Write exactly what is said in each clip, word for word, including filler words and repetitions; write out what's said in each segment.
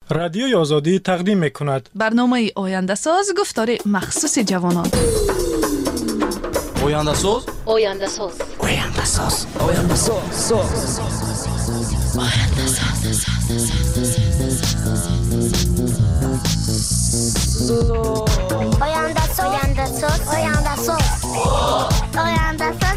رادیوی آزادی تقدیم می‌کند. برنامه آینده ساز گفتار مخصوص جوانان. آینده ساز آینده ساز آینده ساز آینده ساز آینده ساز آینده ساز آینده ساز آینده ساز آینده ساز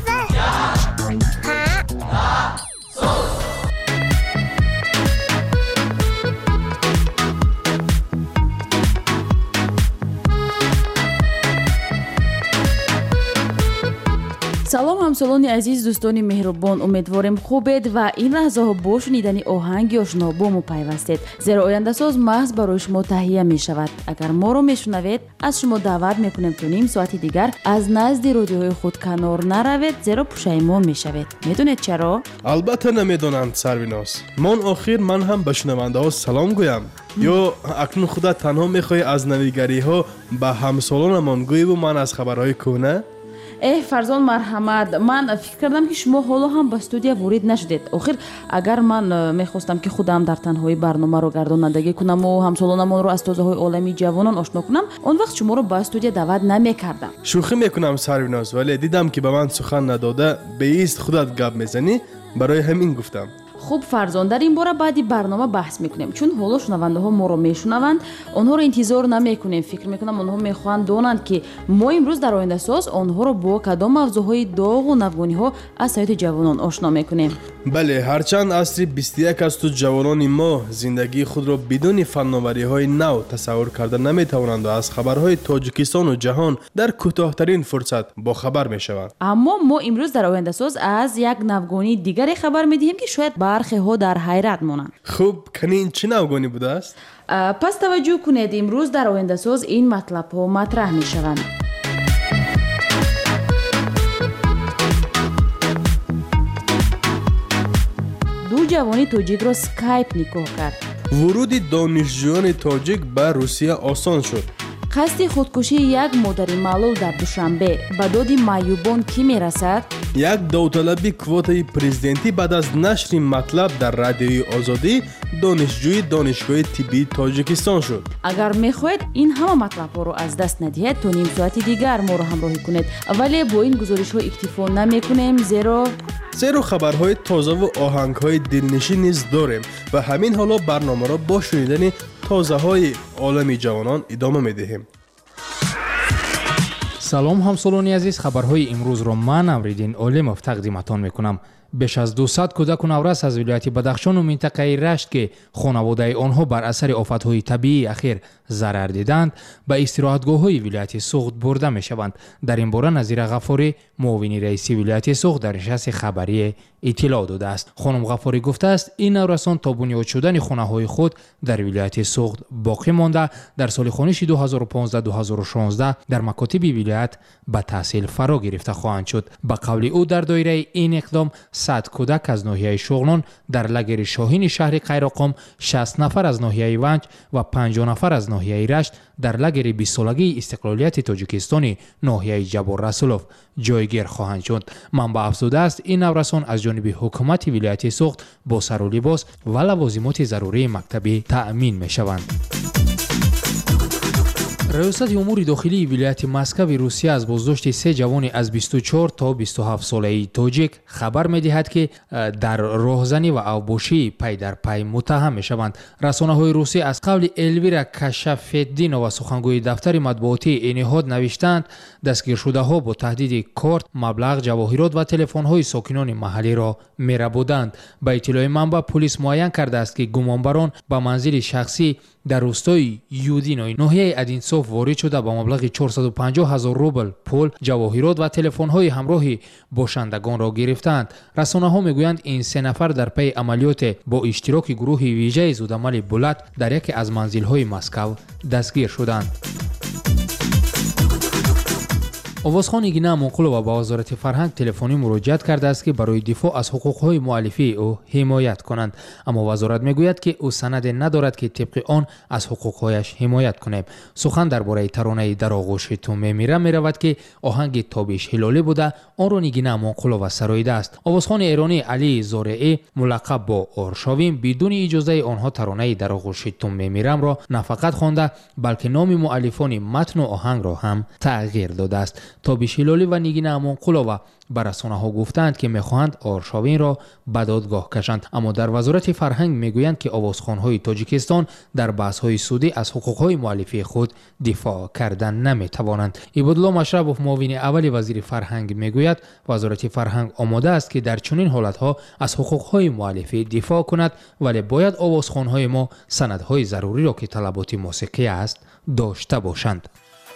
салом ҳамсолони азиз, дӯстони меҳрубон, умедворем хубед ва ин лаҳзаҳо бо шунидани оҳанги ошно бо мо пайвастед, зеро ояндасоз маҳз барои шумо таҳия мешавад. агар моро мешунавед, аз шумо даъват мекунем то ним соати дигар аз назди родиоҳои худ канор наравед, зеро пушаймон мешавед. медонед чаро? албатта намедонанд сарвинос. мон охир ман ҳам ба шунавандаҳо салом гӯям. ё акнун худа танҳо мехоҳӣ аз навигариҳо ба ҳамсолонамон гӯеву ман аз хабарҳои кӯҳна? эҳ фарзон марҳамат, ман фикр кардам ки шумо ҳоло ҳам ба студия ворид нашудед. охир агар ман мехостам ки худам дар танҳои барномаро гардонандагӣ кунаму ҳамсолонамонро аз тозаҳои олами ҷавонон ошно кунам, он вақт шуморо ба студия даъват намекардам. шӯхӣ мекунам сарвиноз, вале дидам ки ба ман сухан надода беист худат гап мезанӣ, барои ҳамин гуфтам. хуб фарзон, дар ин бора баъди барнома баҳс мекунем, чун ҳоло шунавандаҳо моро мешунаванд, онҳоро интизор намекунем. фикр мекунам онҳо мехоҳанд донанд ки мо имрӯз дар ояндасоз онҳоро бо кадом мавзӯъҳои доғу навгониҳо аз ҳаёти ҷавонон ошно мекунем. бале, ҳарчанд асри бисту як асту ҷавонони мо зиндагии худро бидуни фанновариҳои нав тасаввур карда наметавонанд ва аз хабарҳои тоҷикистону ҷаҳон дар кӯтоҳтарин фурсат бохабар мешаванд. аммо мо имрӯз дар ояндасоз аз як навгонии дигаре хабар медиҳем ки шояд бархеҳо дар ҳайрат монанд. хуб, канин чӣ навгонӣ будааст? пас таваҷҷӯҳ кунед, имрӯз дар ояндасоз ин матлабҳо матраҳ мешаванд. ду ҷавони тоҷикро скайп никоҳ кард. вуруди донишҷӯёни тоҷик ба русия осон шуд. қасди худкушии як модари маълул дар душанбе ба доди маъюбон кӣ мерасад? як довталаби квотаи президентӣ баъд аз нашри матлаб дар радиои озодӣ донишҷӯи донишгоҳи тиббии тоҷикистон шуд. агар мехоҳед ин ҳама матлабҳоро аз даст надиҳед, то ним соати дигар моро ҳамроҳӣ кунед, вале бо ин гузоришҳо иктифо намекунем, зеро зеро хабарҳои тозаву оҳангҳои дилнишин низ дорем ва ҳамин ҳоло барномаро бо шунидани тозаҳои олами ҷавонон идома медиҳем. салом ҳамсолони азиз, хабарҳои имрӯзро ман Амриддин Олимов тақдиматон мекунам. беш аз дусад кӯдаку наврас аз вилояти Бадахшону минтақаи Рашт ки хонаводаи онҳо бар асари офатҳои табиии ахир зарар диданд, ба истироҳатгоҳҳои вилояти Суғд бурда мешаванд. дар ин бора Назира Ғафорӣ, муовини раиси вилояти Суғд, дар нишасти хабарие иттилоъ додааст. хонум Ғафорӣ гуфтааст, ин наврасон то бунёд шудани хонаҳои худ дар вилояти Суғд боқӣ монда, дар соли хониши ду ҳазору понздаҳ ду ҳазору шонздаҳ дар макотиби вилоят ба таҳсил фаро гирифта хоҳанд шуд. ба қавли ӯ, дар доираи ин иқдом сад кӯдак аз ноҳияи Шуғнон, дар лагери Шоҳини шаҳри Қайроқом шаст нафар аз ноҳияи Ванҷ ва панҷоҳ нафар аз ноҳияи Рашт, дар лагери бистсолагии истиқлолияти Тоҷикистони ноҳияи Ҷабор Расулов ҷойгир хоҳанд шуд. манбаъ афзудааст, ин наврасон аз ҷониби ҳукумати вилояти Суғд бо сару либос ва лавозимоти зарурии мактабӣ таъмин мешаванд. раёсати умури дохилии вилояти Москави Русия аз боздошти се ҷавони аз бисту чор то бисту ҳафт солаи тоҷик хабар медиҳад ки дар роҳзанӣ ва авбошии пай дар пай муттаҳам мешаванд. расонаҳои русӣ аз қавли Элвира Кашафетдинова, сухангӯи дафтари матбуотии ин ниҳод, навиштанд, дастгиршудаҳо бо таҳдиди корт, маблағ, ҷавоҳирот ва телефонҳои сокинони маҳаллиро мерабуданд. ба иттилои манбаъ, пулис муайян кардааст ки гумонбарон ба манзили шахсӣ дар рӯстои Юдинои ноҳияи Адинсоф ворид шуда ба маблағи чорсаду панҷоҳ ҳазор рубл пул, ҷавоҳирот ва телефонҳои ҳамроҳи бошандагонро гирифтанд. расонаҳо мегӯянд, ин се нафар дар пайи амалиёте бо иштироки гурӯҳи вижаи зудамали Булат дар яке аз манзилҳои Москав дастгир шуданд. овозхон игина монқулова ба вазорати фарҳанг телефонӣ муроҷиат кардааст ки барои дифоъ аз ҳуқуқҳои муаллифии ӯ ҳимоят конанд, аммо вазорат мегӯяд ки ӯ санаде надорад ки тибқи он аз ҳуқуқҳояш ҳимоят кунем. сухан дар бораи таронаи дар оғӯши ту мемирам меравад ки оҳанги тобиш ҳилолӣ буда онро нигина монқулова сароидааст. овозхони эронӣ алии зореӣ мулаққаб бо оршовин бидуни иҷозаи онҳо таронаи дар оғӯши ту мемирамро на фақат хонда, балки номи муаллифони матну оҳангро ҳам тағйир додааст. тобиш ҳилолӣ ва нигина монқулова ба расонаҳо гуфтанд ки мехоҳанд оршовинро ба додгоҳ кашанд, аммо дар вазорати фарҳанг мегӯянд ки овозхонҳои тоҷикистон дар баҳсҳои судӣ аз ҳуқуқҳои муаллифии худ дифоъ кардан наметавонанд. ибодулло машрабов, муовини аввали вазири фарҳанг, мегӯяд вазорати фарҳанг омода аст ки дар чунин ҳолатҳо аз ҳуқуқҳои муаллифӣ дифоъ кунад, вале бояд овозхонҳои мо санадҳои заруриро ки талаботи мусиқӣ аст дошта бошанд.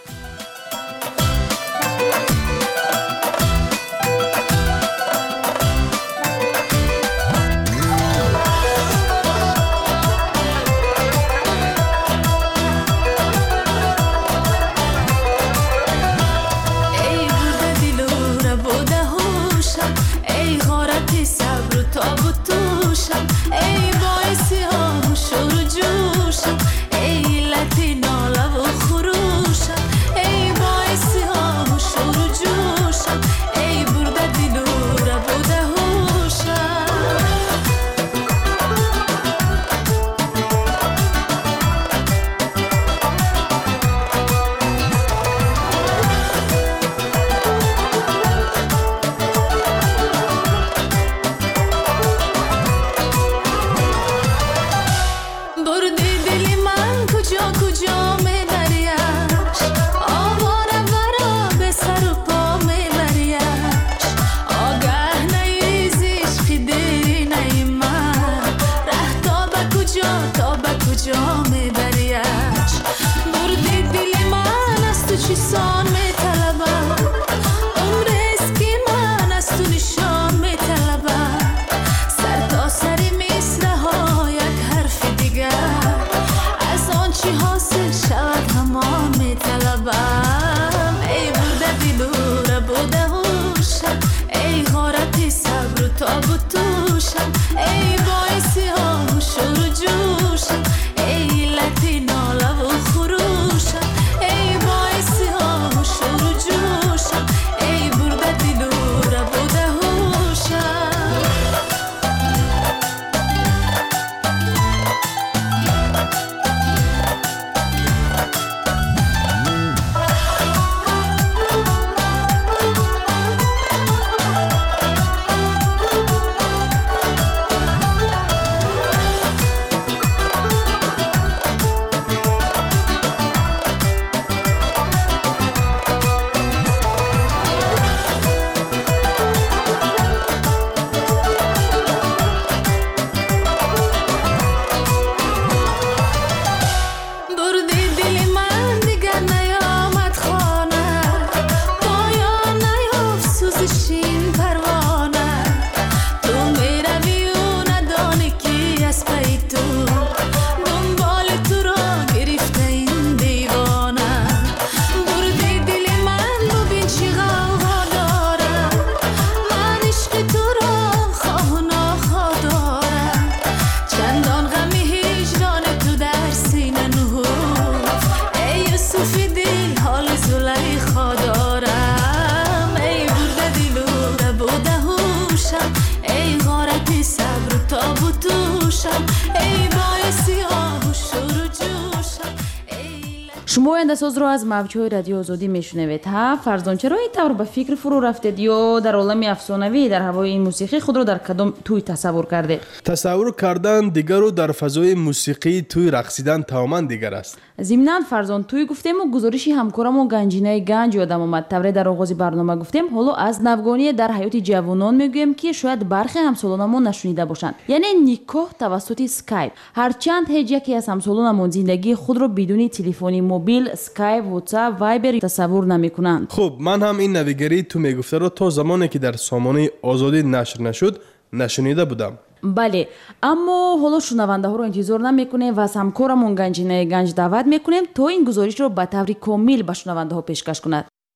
шумо ояндасозро аз мавҷҳои радиои озодӣ мешунавед. ҳа фарзон, чаро ин тавр ба фикр фурӯ рафтед ё дар олами афсонавӣ дар ҳавои ин мусиқӣ худро дар кадом тӯй тасаввур кардед? тасаввур кардан дигару дар фазои мусиқии тӯй рақсидан тамоман дигар аст. зимнан фарзон, тӯй гуфтему гузориши ҳамкорамон Ганҷинаи Ганҷ ёдам омад. тавре дар оғози барнома гуфтем, ҳоло аз навгоние дар ҳаёти ҷавонон мегӯем ки шояд бархе ҳамсолонамон нашунида бошанд, яъне никоҳ тавассути скайп. ҳарчанд ҳеҷ яке аз ҳамсолонамон зиндагии худро бидуни телефони мобил, скайп, ватсап, вайбер тасаввур намекунанд. хуб, ман ҳам ин навигарии ту мегуфтаро то замоне ки дар сомонаи озодӣ нашр нашуд нашунида будам. бале, аммо ҳоло шунавандаҳоро интизор намекунем ва аз ҳамкорамон Ганҷинаи Ганҷ даъват мекунем то ин гузоришро ба таври комил ба шунавандаҳо пешкаш кунад.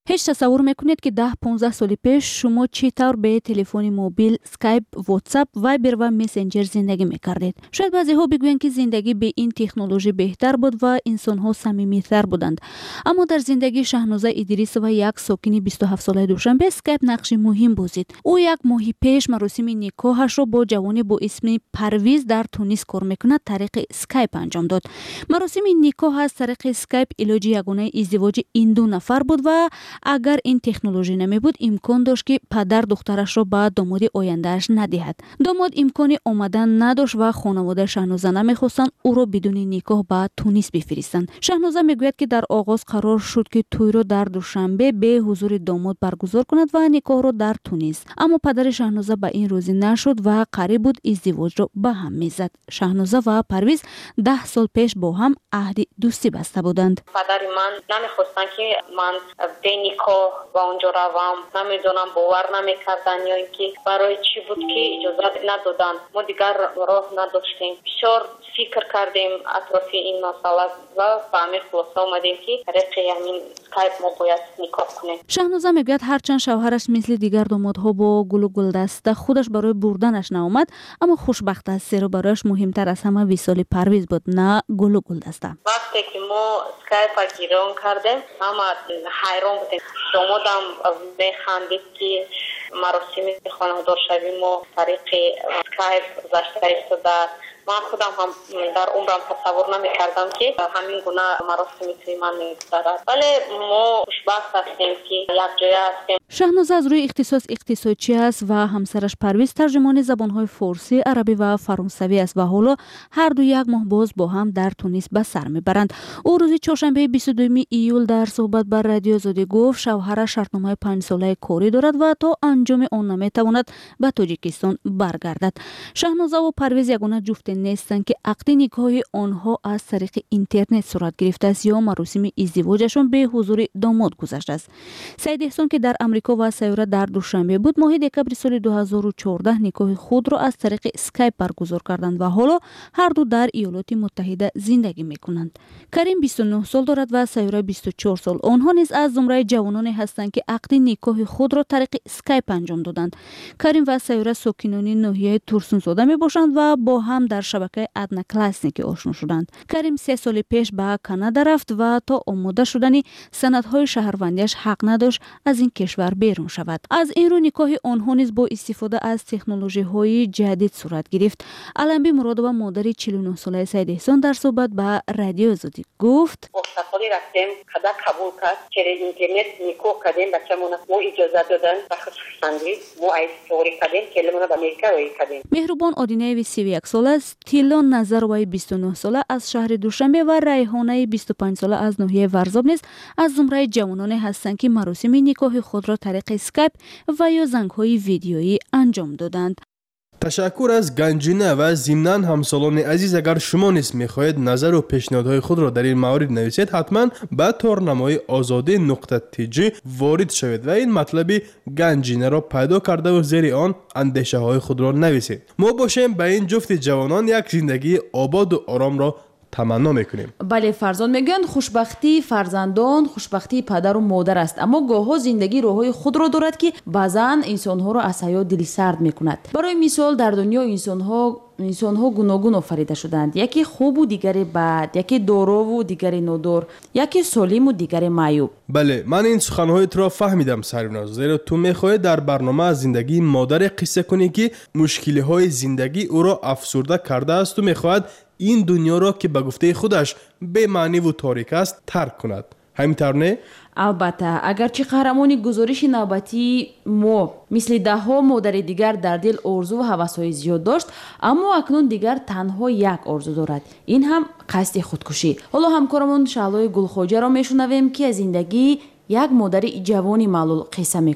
هیچ تصور میکنید که ده پانزده سال پیش شما چطور به تلفن موبیل، اسکایپ، واتساپ، وایبر و مسنجر زندگی میکردید؟ شاید بعضی ها بگویند که زندگی به این تکنولوژی بهتر بود و انسان ها صمیمیتر بودند. اما در زندگی شهنازه ادریس و یک ساکن بیست و هفت ساله دوشنبه اسکایپ نقش مهم بازید. او یک ماه پیش مراسم نکاحش را با جوانی با اسم پرویز در تونس کار میکند طریق اسکایپ انجام داد. مراسم نکاح از طریق اسکایپ علاج یگانه ازدواج این دو نفر بود و اگر این تکنولوژی نمی بود امکان داشت که پدر دخترش را به داماد آیندهش ندهد. داماد امکان آمدن نداشت و خانواده شهنازه نمیخواستند او را بدون نکاح به تونس بفرستند. شهنازه میگوید که در آغاز قرار شد که توی را در دوشنبه به حضور داماد برگزار کند و نکاح را در تونس، اما پدر شهنازه به این راضی نشد و قریب بود ازدواج را به هم میزد. شهنازه و پرویز ده سال پیش با هم عهد دوستی بسته بودند. پدر من نمیخواستن که من به نکاح با اونجا روم، نمیدونم باور نمیکردن یا اینکه برای چی بود که اجازه ندادن. ما دیگر راه نداشتیم. بسیار فکر کردیم اطراف این مسئله و به همین خلاصه آمدیم که طریق همین اسکایپ ما باید نکاح کنیم. شهنازه میگوید هرچند شوهرش مثل دیگر دامادها با گل و گلدسته خودش برای بردنش نآمد، اما خوشبخت است زیرا برایش مهمتر از همه وصال پرویز بود، نه گل و گلدسته. وقتی که ما اسکایپ گیران کردیم اما حیران بودیم. دامادم میخندید که مراسم خانواده شوی ما طریق اسکایپ گذشته ایستاده. من خودم هم در عمرم تصور نمی کردم که همین گونه مراسمی توی من میگذرد، ولی ما خوشبخت هستیم که یک جای هستیم. شهنازه از روی اختصاص اقتصادچی است و همسرش پرویز ترجمان زبانهای فارسی، عربی و فرانسوی است و حالا هر دو یک ماه باز با هم در تونس به سر میبرند. او روز چهارشنبه بیست و دوم ایول در صحبت بر رادیو آزادی گفت شوهرش شرطنامه پنج ساله کاری دارد و تا انجام آن نمیتواند به تاجیکستان برگردد. شهنازه و پرویز یگانه جفت نیستند که عقد نکاح آنها از طریق اینترنت صورت گرفته است یا مراسم ازدواجشان به حضور داماد گذشته است. سید احسان که در امریکا و سیاره در دوشنبه بود ماه دکبر سال دو هزار و چهارده نکاح خود را از طریق اسکایپ برگزار کردند و حالا هر دو در ایالات متحده زندگی میکنند. کریم بیست و نه سال دارد و سیاره بیست و چهار سال. آنها نیز از زمره جوانانی هستند که عقد نکاح خود را طریق اسکایپ انجام دادند. کریم و سیاره ساکنان ناحیه ترسونزاده می باشند و با هم در شبکه ادنا کلاسیک آشنا شدند. کریم سه سال پیش به کانادا رفت و تا آماده شدن سندهای شهروندیش حق نداشت از این کشور بیرون شود. از این رو نکاح آنها نیز با استفاده از تکنولوژی های جدید صورت گرفت. علنبی مرادова مادر چهل و نه ساله سید احسان در صحبت به رادیو آزادی گفت سفاری رفتیم خدا قبول کرد که اینترنت نکاح کردیم بچه‌مون ما اجازه دادن و خصوصاً ما ایس سوری کردیم که لمون به امریکا روی کردیم. مهربان آدینه سی و یک ساله است، تیلان نظروی بیست و نه ساله از شهر دوشنبه و ریحانه بیست و پنج ساله از ناحیه ورزاب نیز از زمره جوانان هستند که مراسم نکاح خود را طریق اسکایپ و یا زنگ‌های ویدیویی انجام دادند. تشکر از گنجینه و ضمناً همسالان عزیز اگر شما نیز میخواهید نظر و پیشنهادهای خود را در این مورد نویسید حتما به تورنمای آزادی نقطه تی جی وارد شوید و این مطلب گنجینه را پیدا کرده و زیر آن اندیشه های خود را نویسید. ما باشیم به این جفت جوانان یک زندگی آباد و آرام را تمنا میکنیم. بله، فرزند میگن خوشبختی فرزندان خوشبختی پدر و مادر است، اما گاه‌ها زندگی راههای خود را دارد که بعضاً انسان‌ها را از حیات دل سرد میکند. برای مثال در دنیا انسان‌ها انسان‌ها گوناگون آفریده شدند، یکی خوب و دیگری بد، یکی دارا و دیگری نادار، یکی سالم و دیگری معیوب. بله، من این سخن‌هایت را فهمیدم سریناز، زیرا تو می‌خواهی در برنامه از زندگی مادر قصه کنی که مشکل‌های زندگی او را افسرده کرده است و می‌خواهد این دنیا را که به گفته خودش بی معنی و تاریک است ترک کند. همینطور نه؟ البته اگرچه قهرمانی گزارش نوبتی ما مثل ده ها مادر دیگر در دل آرزو و هوس‌های زیاد داشت، اما اکنون دیگر تنها یک آرزو دارد، این هم قصد خودکشی. حالا همکارمون شعلای گلخواجه را میشنویم که از زندگی یک مادر جوانی معلول قصه میکند.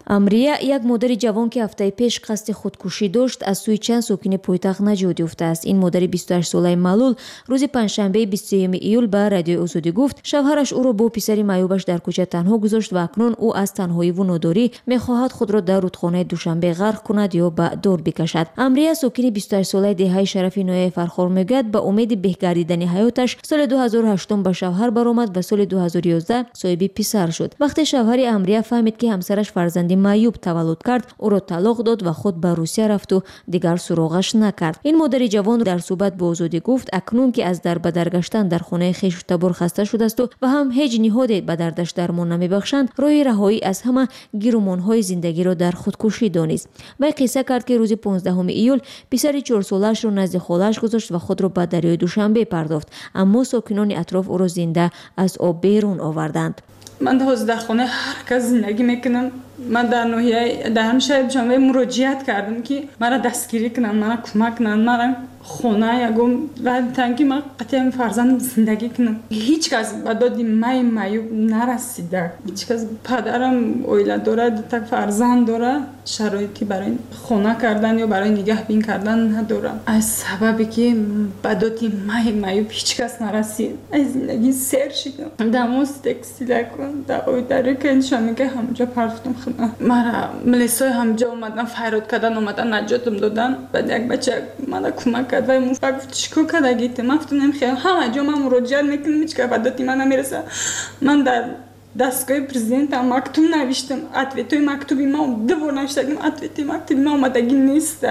амрия як модари ҷавон ки ҳафтаи пеш қасди худкушӣ дошт аз сӯи чанд сокини пойтахт наҷот ёфтааст. ин модари бисту ҳашт солаи маълул рӯзи панҷшанбеи бисту сеюми июл ба радиои озодӣ гуфт шавҳараш ӯро бо писари маъюбаш дар кӯча танҳо гузошт ва акнун ӯ аз танҳоиву нодорӣ мехоҳад худро дар рудхонаи душанбе ғарқ кунад ё ба дор бикашад. амрия сокини бисту ҳашт солаи деҳаи шарафи ноҳияи фархор мегӯяд ба умеди беҳгардидани ҳаёташ соли ду ҳазору ҳаштум ба шавҳар баромад ва соли ду ҳазору ёздаҳ соҳиби писар шуд. вақте шавҳари амрия фаҳмид ки ҳамсараш фарзанди маъюб таваллуд кард ӯро талоқ дод ва худ ба русия рафту дигар суроғаш накард. ин модари ҷавон дар суҳбат бо озодӣ гуфт акнун ки аз дарбадар гаштан дар хонаи хешу табор хаста шудасту ва ҳам ҳеҷ ниҳоде ба дардаш дармон намебахшанд роҳи раҳоӣ аз ҳама гирумонҳои зиндагиро дар худкушӣ донист. вай қисса кард ки рӯзи понздаҳуми июл писари чорсолаашро назди холааш гузошт ва худро ба дарёи душанбе пардохт, аммо сокинони атроф ӯро зинда аз об берун оварданд. ман ҳозир дар хонаи ҳар кас зиндагӣ мекунам. ман дар ноҳияи дар ҳамшаҳри душанбе муроҷиат кардам ки мара дастгирӣ кунанд, мара кӯмак кунанд, мара хона ягон ва танки ман қатъиян фарзандам зиндагӣ кунам. ҳеҷ кас ба доди май маъюб нарасида. ҳеҷ кас падарам оила дорад, так фарзанд дорад, шароити барои хона кардан ё барои нигаҳбин кардан надорад. аз сабабе ки ба доди май маъюб ҳеҷ кас нарасид. аз зиндагӣ сер шидам. дамос текстила кун даои дарёка нишонага ҳамҷо парфтум хона. мара милисои ҳамҷо омадан файрод кардан омадан наҷотам додан. баъд як бача мана кӯмак кард ва муфак гуфт чикор кардагите. ман гуфтам намехоҳам. ҳама ҷо ман муроҷиат мекунам ҳеҷ кас ба доди ман намераса. ман дар дастгоҳи президентам мактуб навиштам. ответои мактуби ман ду бор навиштагим. ответи мактуби ман омадагӣ неста.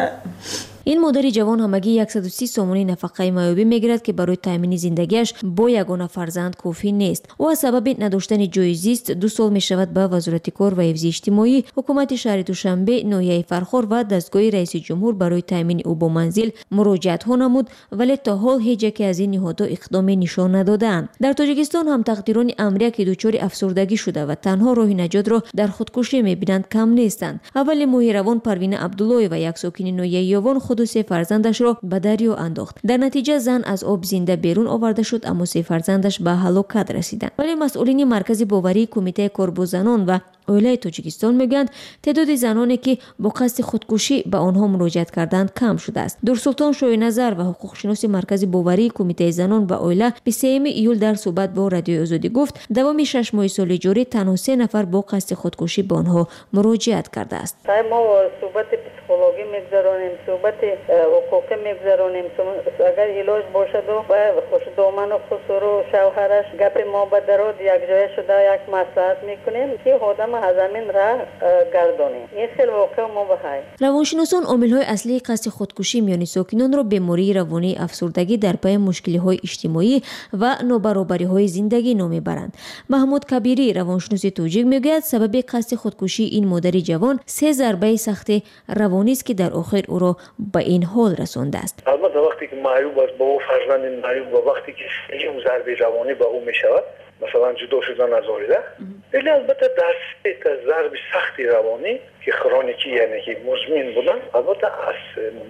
ин модари ҷавон ҳамагӣ яксаду си сомони нафақаи маъюбӣ мегирад ки барои таъмини зиндагиаш бо ягона фарзанд кофӣ нест. ӯ аз сабаби надоштани ҷои зист ду сол мешавад ба вазорати кор ва ҳифзи иҷтимоӣ, ҳукумати шаҳри душанбе, ноҳияи фархор ва дастгоҳи раиси ҷумҳур барои таъмини ӯ бо манзил муроҷиатҳо намуд, вале то ҳол ҳеҷ яке аз ин ниҳодҳо иқдоме нишон надодаанд. дар тоҷикистон ҳам тақдирони амрия ки дучори афсурдагӣ шуда ва танҳо роҳи наҷотро дар худкушӣ мебинанд кам нестанд. аввали моҳи равон парвина абдуллоева як сокини ноҳияи ёвон худ се фарзандашро ба дарё андохт. дар натиҷа зан аз об зинда берун оварда шуд, аммо се фарзандаш ба ҳалокат расиданд. вале масъулини маркази боварии кумитаи кор бо занон ва оилаи Тоҷикистон мегӯянд теъдоди заноне ки бо қасди худкушӣ ба онҳо муроҷиат карданд кам шудааст. Дурсултон Шоиназар ва ҳуқуқшиноси маркази боварии кумитаи занон ва оила бисту сеюми июл дар суҳбат бо радиои озодӣ гуфт давоми шаш моҳи соли ҷорӣ танҳо се нафар бо қасди худкушӣ ба онҳо муроҷиат кардааст. мо суҳбати психологӣ мегузаронем, суҳбати ҳуқуқӣ мегузаронем. агар илоҷ бошаду ба хушдоману хусуру шавҳараш гапи мо ба дарод якҷоя шуда як маслиҳат мекунем ки одам аз замин ра гардонем. ин хел воқеъ мо баҳай. равоншиносон омилҳои аслии қасди худкушӣ миёни сокинонро бемории равонии афсурдагӣ дар пайи мушкилиҳои иҷтимоӣ ва нобаробариҳои зиндагӣ ном мебаранд. маҳмуд кабирӣ равоншиноси тоҷик мегӯяд сабаби қасди худкушии ин модари ҷавон се зарбаи сахти равонист ки дар охир ӯро ба ин ҳол расондааст. албатта вақте ки маъюб аст бо фарзанди маъюб ва вақте ки ин зарби равонӣ ба ӯ мешавад, масалан ҷудо шудан аз оила, вале албатта дар се зарби сахти равонӣ ки хроники яъне ки музмин буданд, албатта аз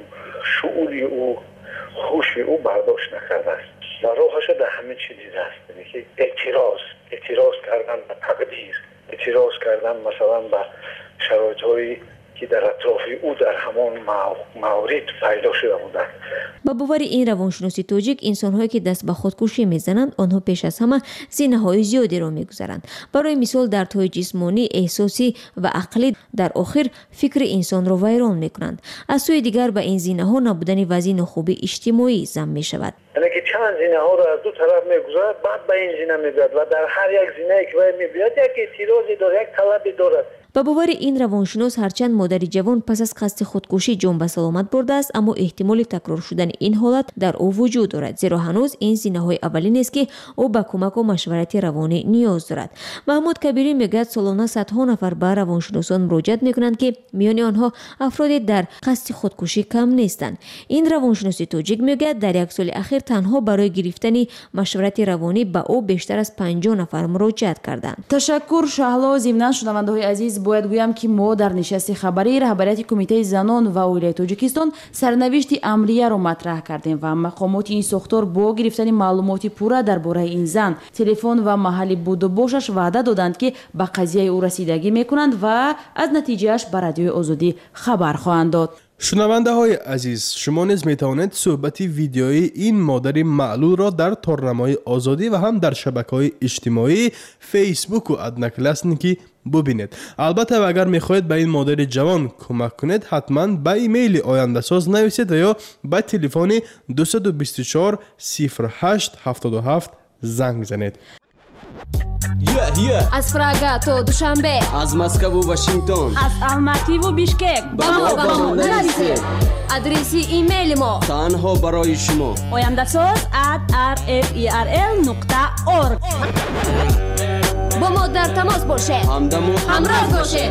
шуури ӯ хуши ӯ бардошт накардааст ва роҳаша дар ҳамин чӣ дидааст, яъне ки эътироз эътироз кардан ба тақдир, эътироз кардан масалан ба шароитҳои ки дар атрофи ӯ дар ҳамон маврид пайдо шуда буданд. ба бовари ин равоншиноси тоҷик инсонҳое ки даст ба худкушӣ мезананд онҳо пеш аз ҳама зинаҳои зиёдеро мегузаранд. барои мисол дардҳои ҷисмонӣ, эҳсосӣ ва ақлӣ дар охир фикри инсонро вайрон мекунанд. аз сӯи дигар ба ин зинаҳо набудани вазъи нохуби иҷтимоӣ зам мешавад. яъне ки чанд зинаҳоро аз ду тараф мегузарад, баъд ба ин зина мегӯяд ва дар ҳар як зинае ки вай мебиёяд як эътирозе дорад, як талабе дорад. ба бовари ин равоншинос ҳарчанд модари ҷавон пас аз қасди худкушӣ ҷон ба саломат бурдааст, аммо эҳтимоли такрор шудани ин ҳолат дар ӯ вуҷуд дорад, зеро ҳанӯз ин зинаҳои аввалинест ки ӯ ба кӯмаку машварати равонӣ ниёз дорад. маҳмуд кабирӣ мегӯяд солона садҳо нафар ба равоншиносон муроҷиат мекунанд ки миёни онҳо афроди дар қасди худкушӣ кам нестанд. ин равоншиноси тоҷик мегӯяд дар як соли ахир танҳо барои гирифтани машварати равонӣ ба ӯ бештар аз панҷоҳ нафар муроҷиат карданд. ташаккур Шаҳло. зимнан шунавандаҳои азиз бояд гӯям, ки мо дар нишасти хабарии раҳбарияти кумитаи занон ва оилаи тоҷикистон сарнавишти амрияро матраҳ кардем ва мақомоти ин сохтор бо гирифтани маълумоти пурра дар бораи ин зан, телефон ва маҳалли буду бошаш ваъда доданд, ки ба қазияи ӯ расидагӣ мекунанд ва аз натиҷааш ба радиои озодӣ хабар хоҳанд дод. шунавандаҳои азиз, шумо низ метавонед суҳбати видеои ин модари маълулро дар торнамаи озодӣ ва ҳам дар шабакаҳои иҷтимоӣ фейсбуку одноклассники бубинед. албатта агар мехоҳед ба ин модари ҷавон кӯмак кунед, ҳатман ба имейли ояндасоз нависед ва ё ба телефони дуйсад у бисту чор сифр ҳашт ҳафтоду ҳафт занг занед. Yeah, yeah. Аз Прага то Душанбе, аз Москву Вашингтон, аз Алмативу Бишкек ба мо ба мо нависед. Адреси имейли мо танҳо барои шумо oyandasоз at r f e r l нуқта org. бо мо дар тамос бошед, ҳамдамо ҳамроҳ бошед.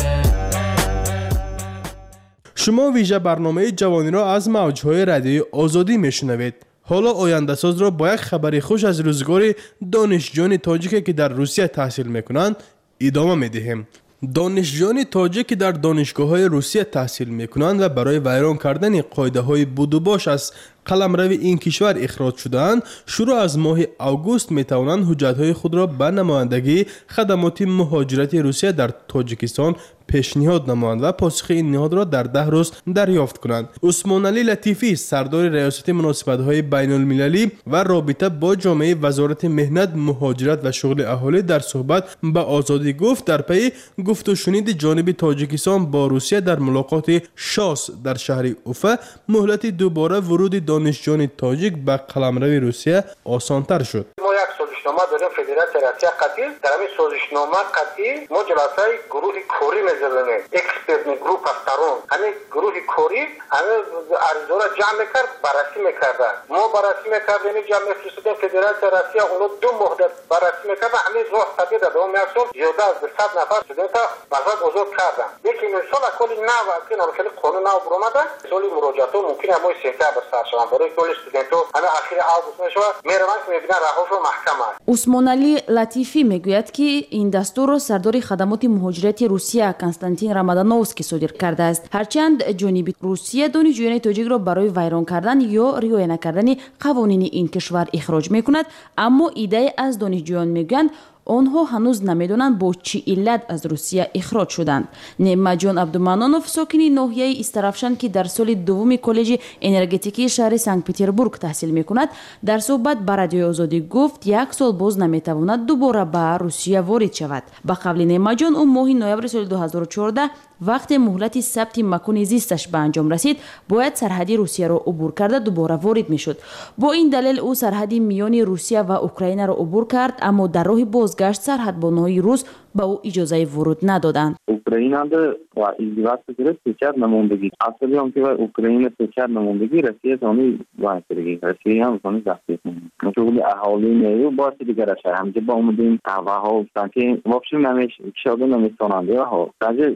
шумо вижа барномаи ҷавониро аз мавҷҳои радиои озодӣ мешунавед. ҳоло ояндасозро бо як хабари хуш аз рӯзгори донишҷӯёни тоҷике ки дар русия таҳсил мекунанд идома медиҳем. донишҷӯёни тоҷик ки дар донишгоҳҳои русия таҳсил мекунанд ва барои вайрон кардани қоидаҳои будубош аз қаламрави ин кишвар ихроҷ шудаанд, шуруъ аз моҳи август метавонанд ҳуҷҷатҳои худро ба намояндагии хадамоти муҳоҷирати русия дар тоҷикистон пешниҳод намоянд ва посухи ин ниҳодро дар даҳ рӯз дарёфт кунанд. усмоналӣ латифӣ, сардори раёсати муносибатҳои байнулмилалӣ ва робита бо ҷомеаи вазорати меҳнат, муҳоҷират ва шуғли аҳолӣ дар суҳбат ба озодӣ гуфт, дар пайи гуфтушуниди ҷониби тоҷикистон бо русия дар мулоқоти шос дар шаҳри уфа, муҳлати дубора вуруди донишҷӯёни тоҷик ба қаламрави русия осонтар шуд. созишнома додем федератсия россия қатъи дар ҳамин созишнома қатъи мо ҷаласаи гурӯҳи корӣ мезанем, экспертни группа сторон. ҳамин гурӯҳи корӣ ҳамин аризаро ҷамъ мекард, баррасӣ мекарда. мо баррасӣ мекардем, ҷамъ мефиристодем федератсия россия, оно ду моҳ баррасӣ мекарда. ҳамин роҳ табида давоми як сол зиёда аз дусад нафар студента мазҳаб озод карданд. лекин имсол аколи нав ки навшали қонун нав буромада, соли муроҷиатҳо мумкин е моҳи сентябр сар шаванд, барои коли студентҳо ҳамин ахири август мешавад, мераванд ки мебинанд раҳошо маҳкам аст. усмоналӣ латифӣ мегӯяд, ки ин дастурро сардори хадамоти муҳоҷирати русия Константин Рамадановский содир кардааст. ҳарчанд ҷониби русия донишҷӯёни тоҷикро барои вайрон кардан ё риоя накардани қавонини ин кишвар ихроҷ мекунад, аммо иддаe аз донишҷӯён мегӯянд онҳо ҳанӯз намедонанд бо чӣ иллат аз русия ихроҷ шуданд. Неъматҷон Абдуманонов, сокини ноҳияи Истарафшан, ки дар соли дуввуми коллеҷи энергетикии шаҳри Санкт-Петербург таҳсил мекунад, дар суҳбат ба радиои озодӣ гуфт, як сол боз наметавонад дубора ба русия ворид шавад. Ба қавли Неъматҷон, ӯ моҳи ноябри соли дуҳазору чордаҳ вақте муҳлати сабти макони зисташ ба анҷом расид, бояд сарҳади русияро убур карда дубора ворид мешуд. Бо ин далел ӯ сарҳади миёни русия ва украинаро убур кард, аммо дар роҳи бозгашт сарҳадбонҳои рус ба ӯ иҷозаи вуруд надоданд. Украинада ва издивоҷ гирифт печат намондагӣ. Асоли он ки Украина печат намондагӣ, Россия сони вайсирги. Россия ҳам сони захтӣ. Шуғли аҳолӣ нею боси дигар аша. Ҳамҷа ба омадем ва ҳолстан ки вообще намеш кишода наместонанд. Ва ҳол. Таҷа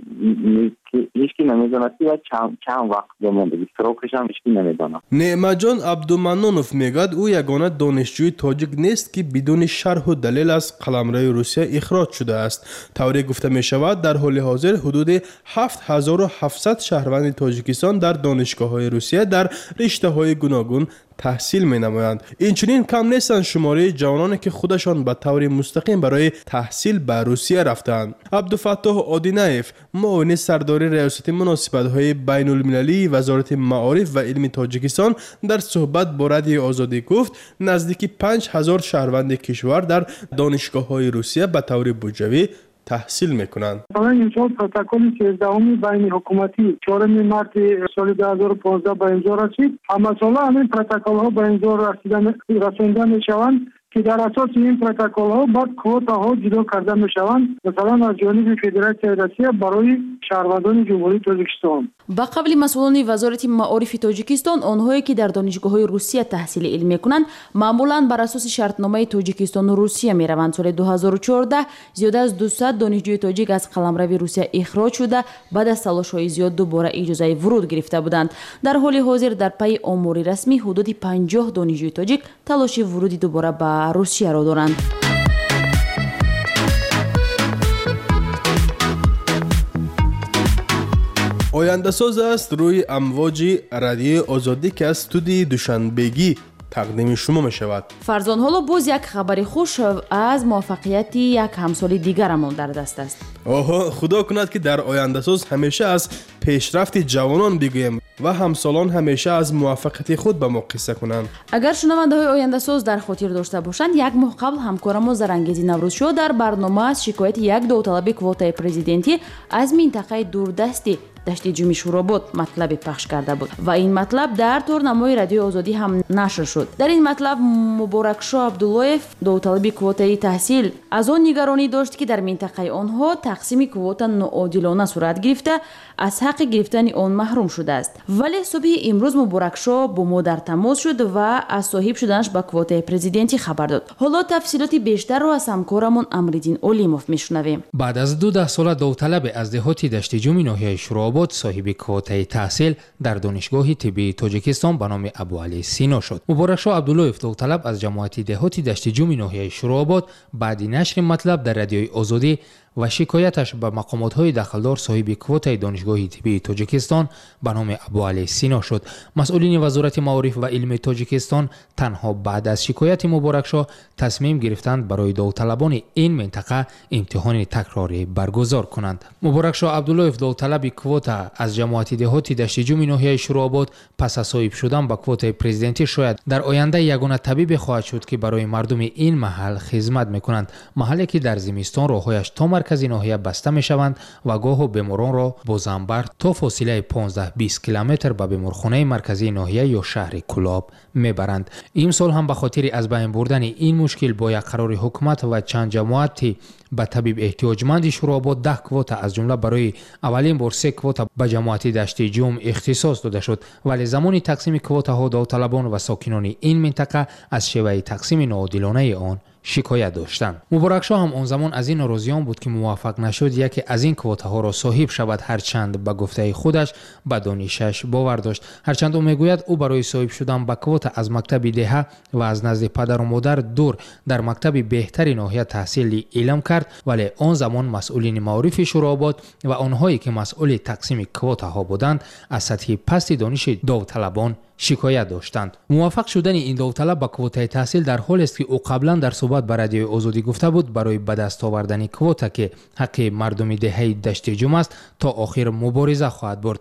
ҳички намедонад ки чанд чанд вақт домондагӣ. Срокаш ҳам ҳички намедонад. Неъматҷон Абдуманонов мегӯяд, ӯ ягона донишҷӯи тоҷик нест, ки бидуни шарҳу далел аз қаламраи русия ихроҷ шудааст. тавре гуфта мешавад, дар ҳоли ҳозир ҳудуди ҳафт ҳазору ҳафтсад шаҳрванди тоҷикистон дар донишгоҳҳои русия дар риштаҳои гуногун таҳсил менамоянд. инчунин кам нестанд шумораи ҷавононе ки худашон ба таври мустақим барои таҳсил ба русия рафтаанд. Абдуфаттоҳ Одинаев, муовини сардори раёсати муносибатҳои байнулмилалии вазорати маориф ва илми Тоҷикистон, дар суҳбат бо радиои озодӣ гуфт, наздики панҷ ҳазор шаҳрванди кишвар дар донишгоҳҳои русия ба таври буҷавӣ таҳсил мекунанд. Масалан, имсол протоколи сезддаҳуми байни ҳукуматӣ чорум марти соли дуҳазору понздаҳ ба имзо расид. Ҳамасола ҳамин протоколҳо ба имзо расонда мешаванд, ки дар асоси ин протоколҳо баъд квотаҳо ҷудо карда мешаванд, масалан аз ҷониби Федератсияи Россия барои шаҳрвандони ҷумҳурии Тоҷикистон. ба қавли масъулони вазорати маорифи Тоҷикистон, онҳое ки дар донишгоҳҳои Русия таҳсили илм мекунанд, маъмулан бар асоси шартномаи Тоҷикистону Русия мераванд. соли дуҳазору чордаҳ зиёда аз дусад донишҷӯи тоҷик аз қаламрави Русия ихроҷ шуда, баъд аз талошҳои зиёд дубора иҷозаи вуруд гирифта буданд. дар ҳоли ҳозир дар пайи омори расмӣ ҳудуди панҷоҳ донишҷӯи тоҷик талоши вуруди дубора ба русияро доранд. آینده‌ساز است روی امواج رادیو آزادی که از استودیوی دوشنبگی تقدیم شما می شود. فرزان حالا باز یک خبر خوش از موفقیت یک همسال دیگرمان در دست است. آها، خدا کند که در آینده‌ساز همیشه از پیشرفت جوانان بگوییم و همسالان همیشه از موفقیت خود به ما قصه کنند. اگر شنونده های آینده ساز در خاطر داشته باشند، یک ماه قبل همکارم زرانگیزی نوروزشو در برنامه از شکایت یک داوطلب کوتای پرزیدنتی از منطقه دوردستی دشت جومی شوراباد مطلب پخش کرده بود و این مطلب در تورنمای رادیو آزادی هم نشر شد. در این مطلب مبارکشاه عبداللهیف داوطلب کوتای تحصیل از آن نگرانی داشت که در منطقه آنها تقسیم کوتا ناعادلانه صورت گرفته از حق گرفتن آن محروم شده است. ولی صبح امروز مبارکشاه با ما در تماس شد و از صاحب شدنش به کوتای پرزیدنتی خبر داد. حالا تفصیلات بیشتر رو از همکارمون امرالدین اولیموف میشنویم. بعد از دو ده سال داوطلب از دهات دشت جومی ناحیه شوراباد صاحب کوتای تحصیل در دانشگاه طبی تاجیکستان به نام ابوعلی سینا شد. مبارکشاه عبداللهیف داوطلب از جماعت دهات دشت جومی ناحیه شوراباد بعد نشر مطلب در رادیوی آزادی و شکایتش به مقامات‌های دخلدار صاحب کوتای دانشگاه طبی تاجیکستان به نام ابوعلی سینا شد. مسئولین وزارت معارف و علم تاجیکستان تنها بعد از شکایت مبارکشاه تصمیم گرفتند برای داوطلبان این منطقه امتحان تکراری برگزار کنند. مبارکشاه عبداللهیف داوطلب کوتا از جماعت دهات دشت جومی ناحیه شوراباد پس از صاحب شدن به کوتای پرزیدنتی شاید در آینده یگانه طبیب خواهد شد که برای مردم این محل خدمت میکنند. محلی که در زمستان راههایش تا مرکزی ناحیه بسته می شوند و گاه بیماران را با زنبر تا فاصله پانزده بیست کیلومتر به بیمارخانه مرکزی ناحیه یا شهر کلاب می برند. این سال هم به خاطر از بین بردن این مشکل با یک قرار حکومت و چند جماعتی به طبیب احتیاجمند شوراباد ده کوتا از جمله برای اولین بار سه کوتا به جماعت دشت جوم اختصاص داده شد، ولی زمان تقسیم کوتاها داوطلبان و ساکنان این منطقه از شیوه تقسیم ناعادلانه آن شکایت داشتند. مبارکشاه هم اون زمان از این ناراضیان بود که موفق نشد یکی از این کوتاها را صاحب شود، هرچند به گفته خودش به دانشش باور داشت. هرچند او میگوید او برای صاحب شدن به کوتا از مکتب دهه و از نزد پدر و مادر دور در مکتب بهتری ناحیه تحصیل علم کرد، ولی آن زمان مسئولین معارف شوراباد و آنهایی که مسئول تقسیم کوتاها بودند از سطح پست دانش داوطلبان شکایت داشتند. موفق شدن این داوطلب به کوتای تحصیل در حالی است که او قبلا در صحبت به رادیو آزادی گفته بود برای به دست آوردن کوتا که حق مردم دهه دشت جوم است تا آخر مبارزه خواهد برد.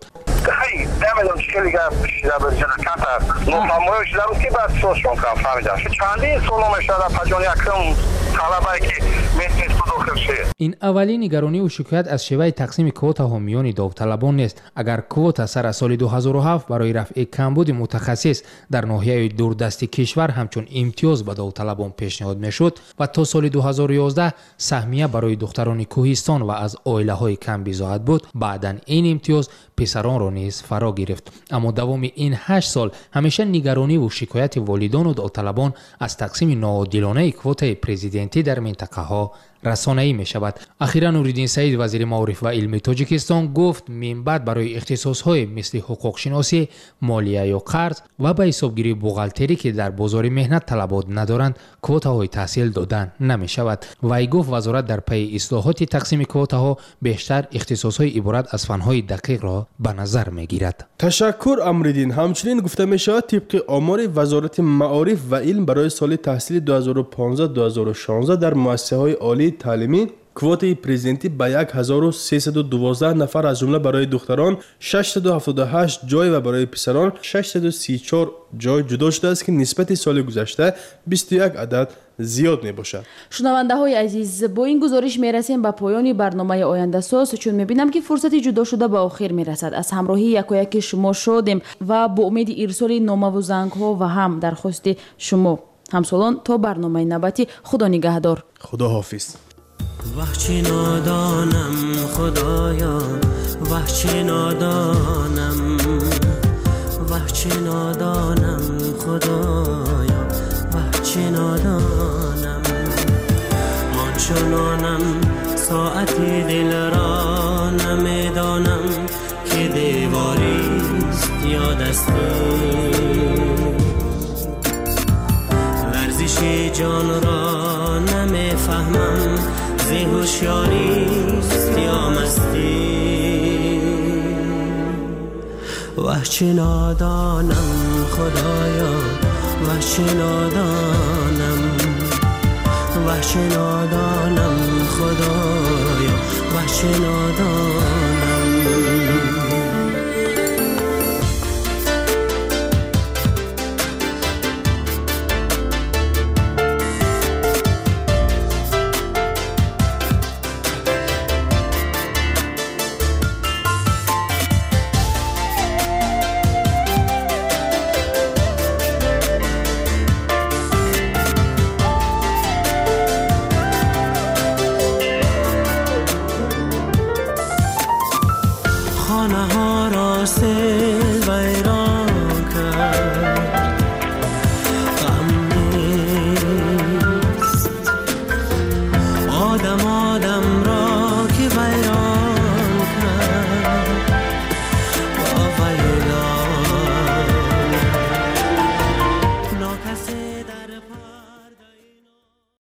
نمیدونم چه دیگه شده به جلکت نفهموی شده بود که بعد سوش رو کنم فهمیدم چندی سولوم شده پجان یکم طلبه که میتونید داخل شه. این اولی نگرانی و شکایت از شیوه تقسیم کوتا ها میان داوطلبان نیست. اگر کوتا سر سال دو هزار و هفت برای رفع کمبود متخصص در ناحیه دوردست کشور همچون امتیاز به داوطلبان پیشنهاد میشد و تا سال دو هزار و یازده سهمیه برای دختران کوهستان و از عائله های کم بضاعت بود، بعداً این امتیاز پسران را نیز فرا گرفت. اما دوام این هشت سال همیشه نگرانی و شکایت والدان و داوطلبان از تقسیم ناعادلانه کوتای پرزیدنتی در منطقه ها رسانه‌ای می شود. اخیراً نوریدین سعید وزیر معارف و علم تاجیکستان گفت من بعد برای اختصاص‌های مثل حقوق شناسی، مالیه یا قرض و به حسابگیری بوغالتری که در بازار مهنت طلبات ندارند کوتاهای تحصیل دادن نمی شود. وی گفت وزارت در پی اصلاحات تقسیم کوتاها بیشتر اختصاص‌های عبارت از فن‌های دقیق را به نظر می گیرد. تشکر امرالدین. همچنین گفته می شود طبق آمار وزارت معارف و علم برای سال تحصیلی دو هزار و پانزده دو هزار و شانزده در مؤسسه‌های عالی تعلیمی کوتای پرزیدنتی به یک هزار و سیصد و دوازده نفر از جمله برای دختران ششصد و هفتاد و هشت جای و برای پسران ششصد و سی و چهار جای جدا شده است که نسبت سال گذشته بیست و یک عدد زیاد می باشد. شنونده های عزیز، با این گزارش می رسیم به پایان برنامه آینده ساز، چون می بینم که فرصت جدا شده به آخر می رسد. از همراهی یک و یک شما شدیم و با امید ارسال نامه و زنگ ها و هم درخواست شما همسالان تا برنامه نوبتی. خدا نگهدار. خدا حافظ. وحچی نادانم خدایا، وحچی نادانم، وحچی نادانم خدایا، وحچی نادانم. من چنانم ساعتی دل را نمیدانم که دیواریست یا دستی، لرزش جان را نمیفهمم زی هوشیاریست یا مستی. وحش نادانم خدایا وحش نادانم وحش نادانم خدایا وحش نادانم